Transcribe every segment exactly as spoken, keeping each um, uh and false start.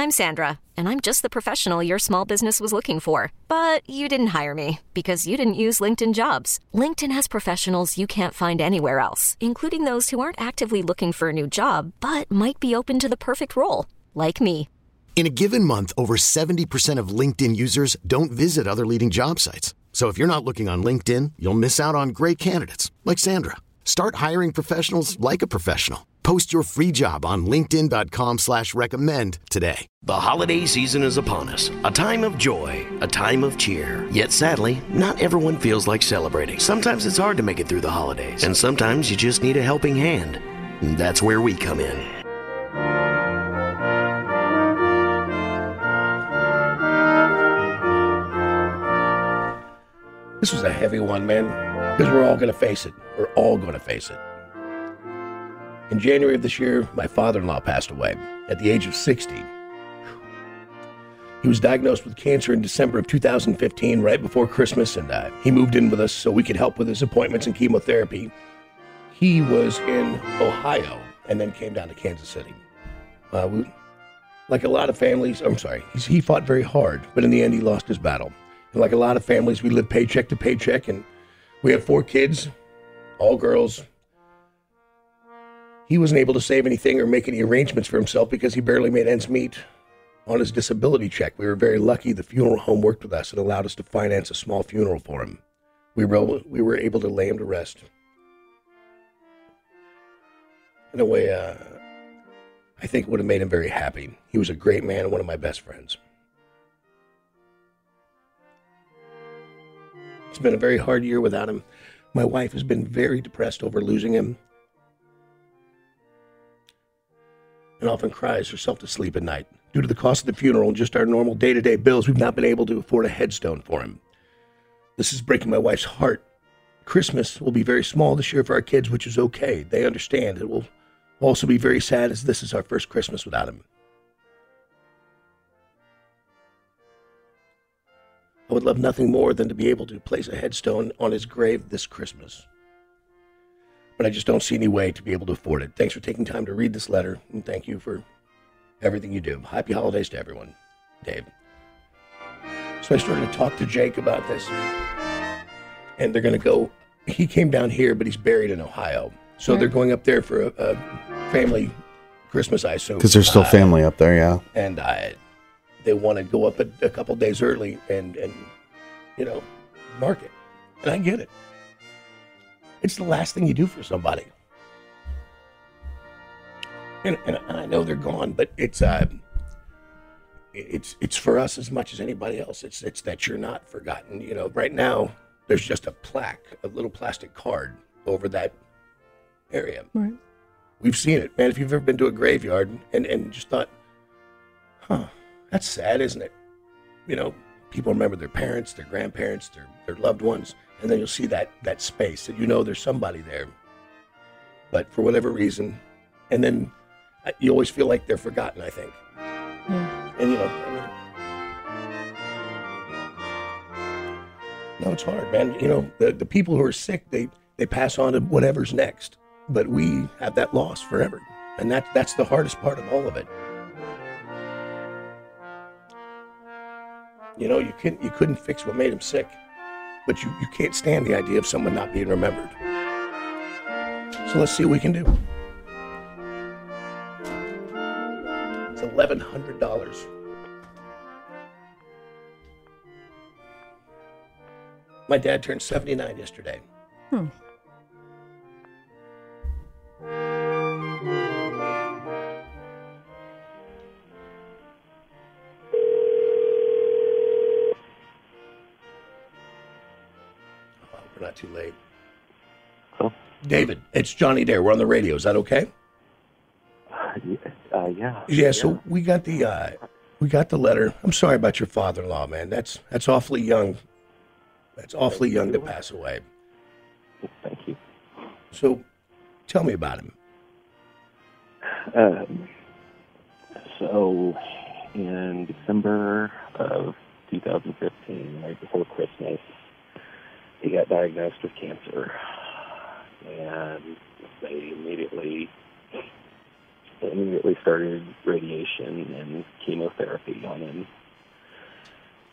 I'm Sandra, and I'm just the professional your small business was looking for. But you didn't hire me because you didn't use LinkedIn Jobs. LinkedIn has professionals you can't find anywhere else, including those who aren't actively looking for a new job, but might be open to the perfect role, like me. In a given month, over seventy percent of LinkedIn users don't visit other leading job sites. So if you're not looking on LinkedIn, you'll miss out on great candidates like Sandra. Start hiring professionals like a professional. Post your free job on linkedin.com slash recommend today. The holiday season is upon us, a time of joy, a time of cheer. Yet sadly, not everyone feels like celebrating. Sometimes it's hard to make it through the holidays, and sometimes you just need a helping hand. And that's where we come in. This was a heavy one, man, because we're all going to face it. We're all going to face it. In January of this year, my father-in-law passed away at the age of sixty. He was diagnosed with cancer in December of two thousand fifteen, right before Christmas, and uh, he moved in with us so we could help with his appointments and chemotherapy. He was in Ohio and then came down to Kansas City. Uh, we, like a lot of families, I'm sorry, he fought very hard, but in the end he lost his battle. And like a lot of families, we live paycheck to paycheck, and we have four kids, all girls. He wasn't able to save anything or make any arrangements for himself because he barely made ends meet on his disability check. We were very lucky the funeral home worked with us and allowed us to finance a small funeral for him. We were able, we were able to lay him to rest. In a way, uh, I think it would have made him very happy. He was a great man and one of my best friends. It's been a very hard year without him. My wife has been very depressed over losing him and often cries herself to sleep at night. Due to the cost of the funeral and just our normal day-to-day bills, we've not been able to afford a headstone for him. This is breaking my wife's heart. Christmas will be very small this year for our kids, which is okay. They understand. It will also be very sad as this is our first Christmas without him. I would love nothing more than to be able to place a headstone on his grave this Christmas. But I just don't see any way to be able to afford it. Thanks for taking time to read this letter, and thank you for everything you do. Happy holidays to everyone. Dave. So I started to talk to Jake about this, and they're going to go. He came down here, but he's buried in Ohio. So Right. they're going up there for a, a family Christmas, I assume. Because there's still Uh, family up there, yeah. And I, they want to go up a, a couple days early and, and, you know, mark it. And I get it. It's the last thing you do for somebody. And, and I know they're gone, but it's uh, it's it's for us as much as anybody else. It's it's that you're not forgotten. You know, right now there's just a plaque, a little plastic card over that area. Right. We've seen it, man. If you've ever been to a graveyard and, and just thought, huh, that's sad, isn't it? You know, people remember their parents, their grandparents, their, their loved ones, and then you'll see that that space, and you know there's somebody there. But for whatever reason, and then you always feel like they're forgotten, I think. Yeah. And, you know, I mean, no, it's hard, man. You know, the, the people who are sick, they, they pass on to whatever's next. But we have that loss forever. And that, that's the hardest part of all of it. You know, you couldn't, you couldn't fix what made him sick. But you, you can't stand the idea of someone not being remembered. So let's see what we can do. It's eleven hundred dollars. My dad turned seventy-nine yesterday. Hmm. Oh, we're not too late. Oh. David, it's Johnny Dare. We're on the radio. Is that okay? Uh, yeah. Yeah, so we got the uh, we got the letter. I'm sorry about your father-in-law, man. That's that's awfully young. That's awfully young to pass away. Thank you. So, tell me about him. Um, so, in December of two thousand fifteen, right before Christmas, he got diagnosed with cancer, and they immediately they immediately started radiation and chemotherapy.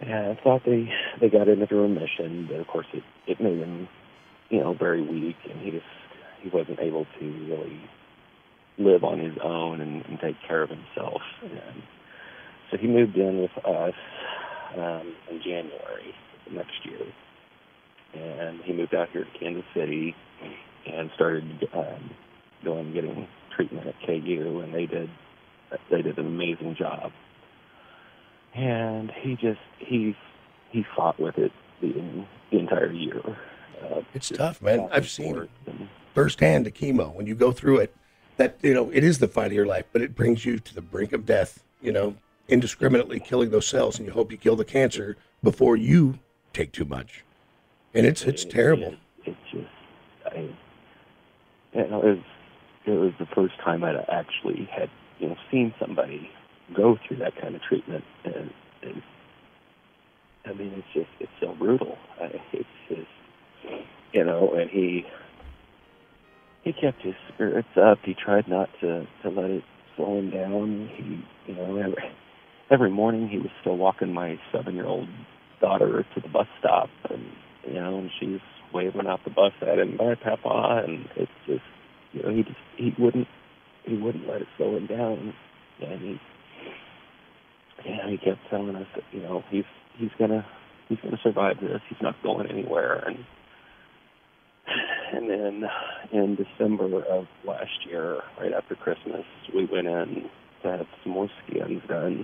And I thought they, they got into remission, but of course it, it made him, you know, very weak, and he just, he wasn't able to really live on his own and, and take care of himself. And so he moved in with us um, in January of next year. And he moved out here to Kansas City and started um, going and getting treatment at K U, and they did they did an amazing job. And he just, he, he fought with it the, the entire year. Uh, it's tough, man. I've seen it firsthand, the chemo. When you go through it, that, you know, it is the fight of your life, but it brings you to the brink of death, you know, indiscriminately killing those cells, and you hope you kill the cancer before you take too much. And it's it's terrible. It, it just, I, you know, it was, it was the first time I'd actually had, you know, seen somebody go through that kind of treatment, and, and I mean, it's just, it's so brutal. I, it's just, you know, and he he kept his spirits up. He tried not to, to let it slow him down. He, you know, every, every morning he was still walking my seven-year-old daughter to the bus stop, and, you know, and she's waving out the bus at him, "Bye, Papa," and it's just, you know, he just, he wouldn't, he wouldn't let it slow him down, and he, yeah, he kept telling us that, you know, he's he's gonna he's gonna survive this. He's not going anywhere. And and then in December of last year, right after Christmas, we went in to have some more scans done.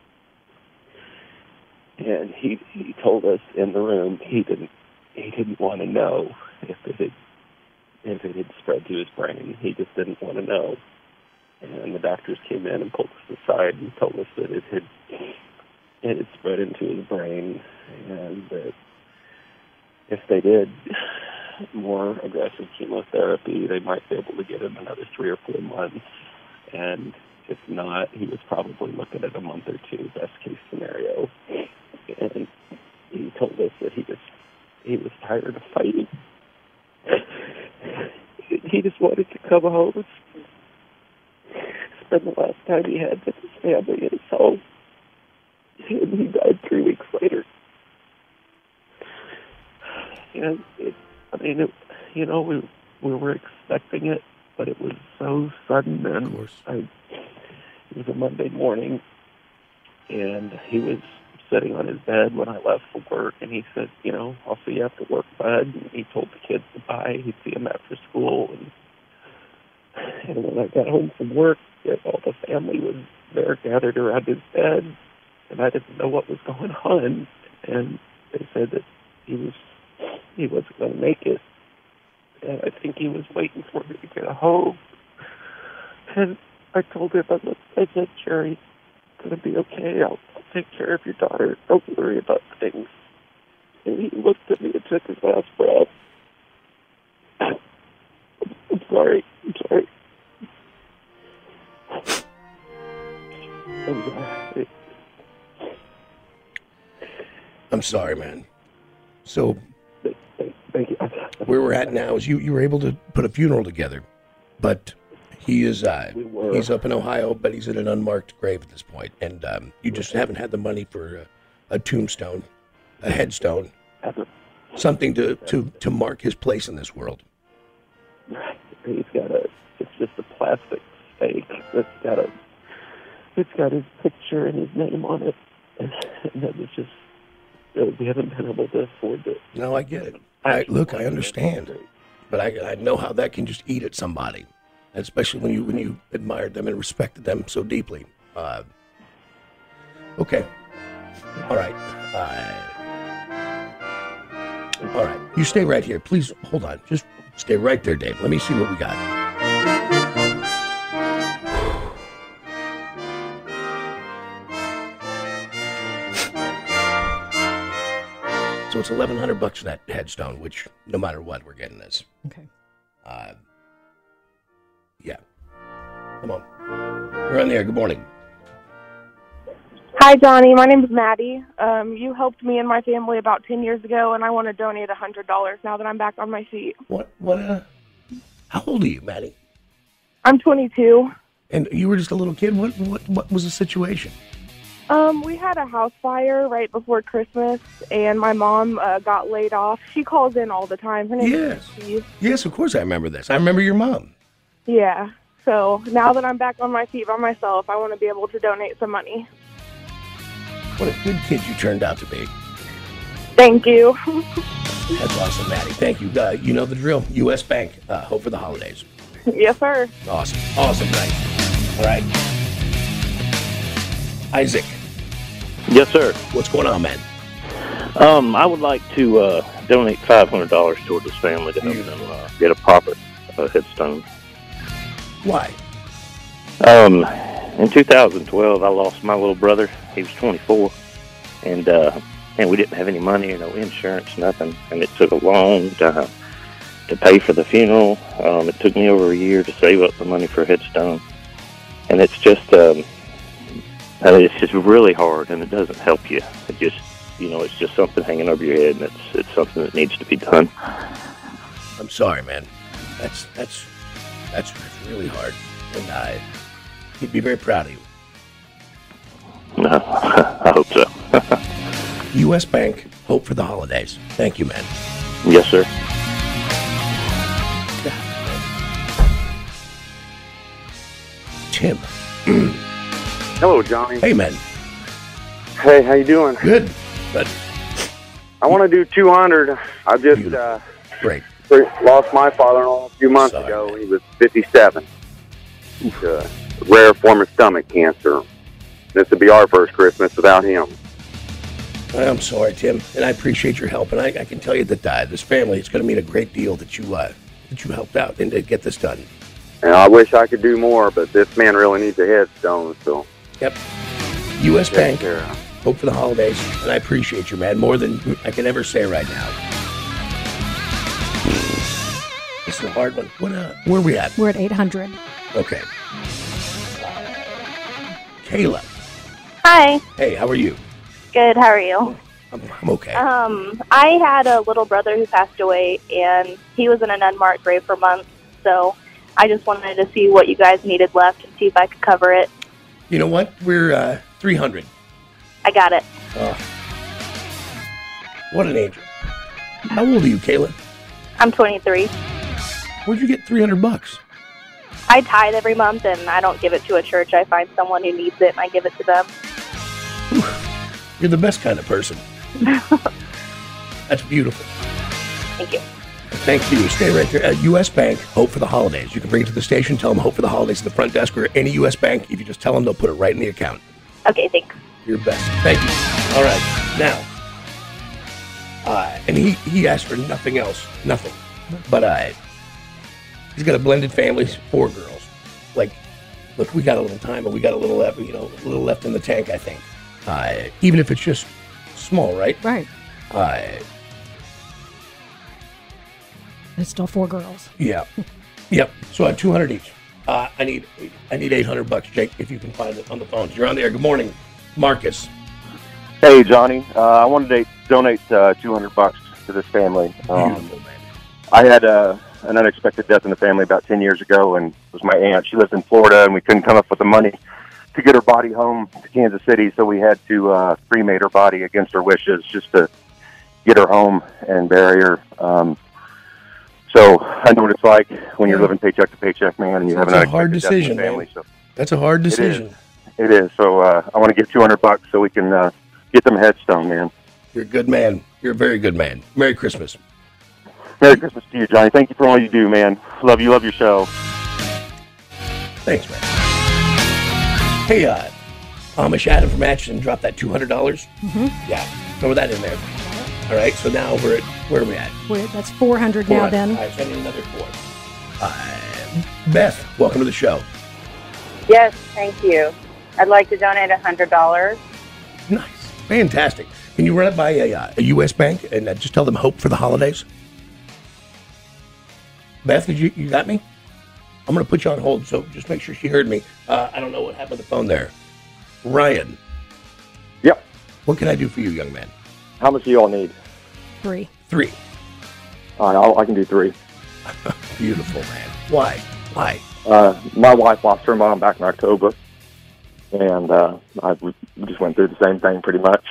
And he he told us in the room he didn't he didn't want to know if it had if it had spread to his brain. He just didn't want to know. And the doctors came in and pulled us aside and told us that it had it had spread into his brain, and that if they did more aggressive chemotherapy, they might be able to get him another three or four months. And if not, he was probably looking at a month or two, best case scenario. And he told us that he just he was tired of fighting. He just wanted to come home, spend the last time he had with his family in his home. And he died three weeks later. And it, I mean, it, you know, we we were expecting it, but it was so sudden. And of course. I, it was a Monday morning, and he was sitting on his bed when I left for work, and he said, you know, "I'll see you after work, bud." And he told the kids goodbye. He'd see them after school. And, and when I got home from work, all the family was there gathered around his bed, and I didn't know what was going on. And they said that he was he wasn't going to make it. And I think he was waiting for me to get home. And I told him, I, looked, I said, "Jerry, it's going to be okay. I'll, I'll take care of your daughter. Don't worry about things." And he looked at me and took his last breath. I'm sorry. I'm sorry. I'm sorry. I'm sorry, man. So Thank you. where we're at now is you, you were able to put a funeral together, but he is uh, We were. he's up in Ohio, but he's in an unmarked grave at this point, and um, you just haven't had the money for a, a tombstone, a headstone, something to, to, to mark his place in this world. He's got a, it's just a plastic stake that's got a, it's got his picture and his name on it, and that was just, we haven't been able to afford it. No, I get it. I, look, I understand, but I, I know how that can just eat at somebody, especially when you when you admired them and respected them so deeply. Uh, okay, all right, uh, all right. You stay right here, please. Hold on, just stay right there, Dave. Let me see what we got. So it's eleven hundred bucks for that headstone, which no matter what, we're getting this. Okay. Uh, yeah. Come on. You're on there. Good morning. Hi, Johnny. My name is Maddie. Um, you helped me and my family about ten years ago, and I want to donate one hundred dollars now that I'm back on my feet. What? What? Uh, how old are you, Maddie? I'm twenty-two. And you were just a little kid. What? What? What was the situation? Um, we had a house fire right before Christmas, and my mom uh, got laid off. She calls in all the time. Her name Yes. is Steve. Yes, of course I remember this. I remember your mom. Yeah. So now that I'm back on my feet by myself, I want to be able to donate some money. What a good kid you turned out to be. Thank you. That's awesome, Maddie. Thank you. Uh, you know the drill. U S Bank. Uh, hope for the holidays. Yes, sir. Awesome. Awesome night. All right. Isaac, Yes, sir. what's going on, man? Um, I would like to uh, donate five hundred dollars toward this family to help them uh, get a proper uh, headstone. Why? Um, in two thousand twelve, I lost my little brother. He was twenty-four, and uh, and we didn't have any money or no insurance, nothing. And it took a long time to pay for the funeral. Um, it took me over a year to save up the money for a headstone, and it's just um, I mean, it's just really hard, and it doesn't help you. It just, you know, it's just something hanging over your head, and it's it's something that needs to be done. I'm sorry, man. That's that's that's, that's really hard, and I he'd be very proud of you. No, I hope so. U S Bank. Hope for the holidays. Thank you, man. Yes, sir. Tim. Hello, Johnny. Hey, man. Hey, how you doing? Good. But I want to do two hundred. I just uh, great. lost my father-in-law a few months Sorry, ago. man. He was fifty-seven. It's a rare form of stomach cancer. This would be our first Christmas without him. I'm sorry, Tim, and I appreciate your help. And I, I can tell you that uh, this family, it's going to mean a great deal that you uh, that you helped out and to get this done. And I wish I could do more, but this man really needs a headstone. So, Yep. U S Bank. care. Hope for the holidays, and I appreciate you, man, more than I can ever say right now. This is a hard one. What? Uh, where are we at? We're at eight hundred. Okay. Kayla. Hi. Hey, how are you? Good. How are you? I'm, I'm okay. Um, I had a little brother who passed away, and he was in an unmarked grave for months. So I just wanted to see what you guys needed left and see if I could cover it. You know what? We're uh, three hundred. I got it. Oh. What an angel. How old are you, Kayla? I'm twenty-three. Where'd you get three hundred bucks? I tithe every month, and I don't give it to a church. I find someone who needs it, and I give it to them. You're the best kind of person. That's beautiful. Thank you. Thank you. Stay right there. Uh, U S Bank, Hope for the Holidays. You can bring it to the station, tell them Hope for the Holidays at the front desk, or any U S Bank. If you just tell them, they'll put it right in the account. Okay, thanks. You're best. Thank you. All right. Now, uh, and he, he asked for nothing else. Nothing. But uh, he's got a blended family, four girls. Like, look, we got a little time, but we got a little left, you know, a little left in the tank, I think. Uh, even if it's just small, right? Right. Uh, There's still four girls. yeah. Yep. So I have two hundred each. Uh, I need I need eight hundred bucks, Jake, if you can find it on the phones. You're on the air. Good morning, Marcus. Hey, Johnny. Uh, I wanted to donate uh, two hundred bucks to this family. Um, Beautiful, man. I had uh, an unexpected death in the family about ten years ago, and it was my aunt. She lives in Florida, and we couldn't come up with the money to get her body home to Kansas City, so we had to uh, cremate her body against her wishes just to get her home and bury her. Um, so I know what it's like when you're Yeah. living paycheck to paycheck, man, and you have It's an a hard unexpected death in decision, the family. man. So That's a hard decision. it is. So uh, I want to give two hundred bucks so we can uh, get them a headstone, man. You're a good man. You're a very good man. Merry Christmas. Merry Christmas to you, Johnny. Thank you for all you do, man. Love you. Love your show. Thanks, man. Hey, uh, Amish Adam from Atchison dropped that two hundred dollars. Mm-hmm. Yeah, throw that in there. All right, so now we're at, where are we at? We're, that's four hundred now, All right, then. All right, send in another four. Uh, Beth, welcome to the show. Yes, thank you. I'd like to donate one hundred dollars. Nice. Fantastic. Can you run it by a, uh, a U S Bank and uh, just tell them Hope for the Holidays? Beth, did you, you got me? I'm going to put you on hold, so just make sure she heard me. Uh, I don't know what happened to the phone there. Ryan. Yep. What can I do for you, young man? How much do you all need? Three. Three. All right, I'll, I can do three. Beautiful, man. Why? Why? Uh, my wife lost her mom back in October. and uh, I just went through the same thing pretty much.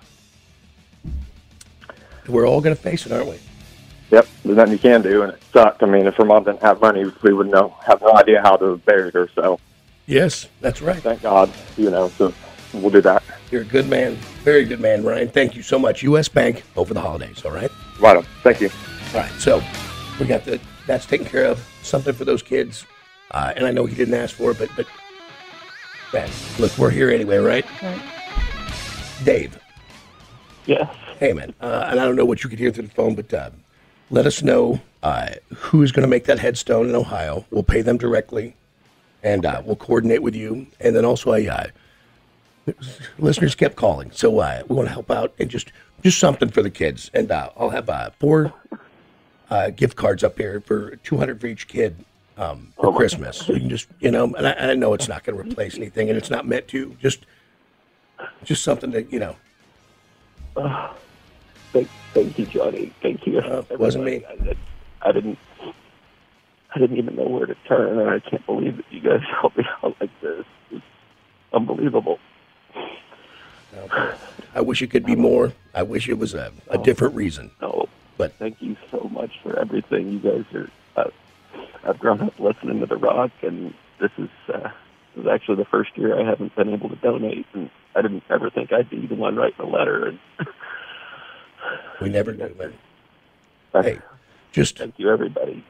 We're all going to face it, aren't we? Yep, there's nothing you can do, and it sucked. I mean, if her mom didn't have money, we would know have no idea how to bury her. So, yes, that's right. Thank God, you know. So we'll do that. You're a good man, very good man, Ryan. Thank you so much. U S Bank over the holidays. All right. Right on. Thank you. All right. So we got the that's taken care of. Something for those kids, uh, and I know he didn't ask for it, but but man, look, we're here anyway, right? Right. Dave. Yes. Hey, man. Uh, and I don't know what you could hear through the phone, but. Uh, Let us know uh, who is going to make that headstone in Ohio. We'll pay them directly, and uh, we'll coordinate with you. And then also, I, uh, listeners kept calling, so uh, we want to help out and just just something for the kids. And uh, I'll have uh, four uh, gift cards up here for two hundred for each kid um, for oh Christmas. So you can just, you know, and I, and I know it's not going to replace anything, and it's not meant to. Just just something that, you know. Uh. Thank, thank you, Johnny. Thank you. Uh, it wasn't me. I, I didn't. I didn't even know where to turn, and I can't believe that you guys helped me out like this. It's unbelievable. No, I wish it could be more. I wish it was a, a different reason. No, but thank you so much for everything. You guys are. Uh, I've grown up listening to The Rock, and this is uh, this is actually the first year I haven't been able to donate, and I didn't ever think I'd be the one writing a letter. And we never knew, man. Hey, just thank you, everybody.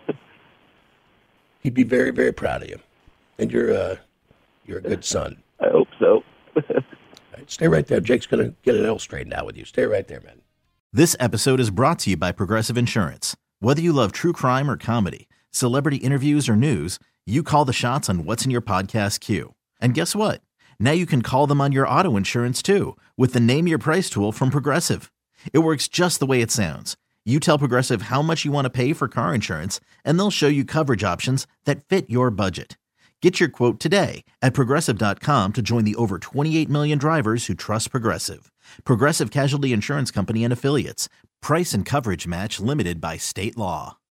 He'd be very, very proud of you, and you're uh, you're a good son. I hope so. Right, stay right there. Jake's gonna get it all straightened out with you. Stay right there, man. This episode is brought to you by Progressive Insurance. Whether you love true crime or comedy, celebrity interviews or news, you call the shots on what's in your podcast queue. And guess what? Now you can call them on your auto insurance too, with the Name Your Price tool from Progressive. It works just the way it sounds. You tell Progressive how much you want to pay for car insurance, and they'll show you coverage options that fit your budget. Get your quote today at Progressive dot com to join the over twenty-eight million drivers who trust Progressive. Progressive Casualty Insurance Company and Affiliates. Price and coverage match limited by state law.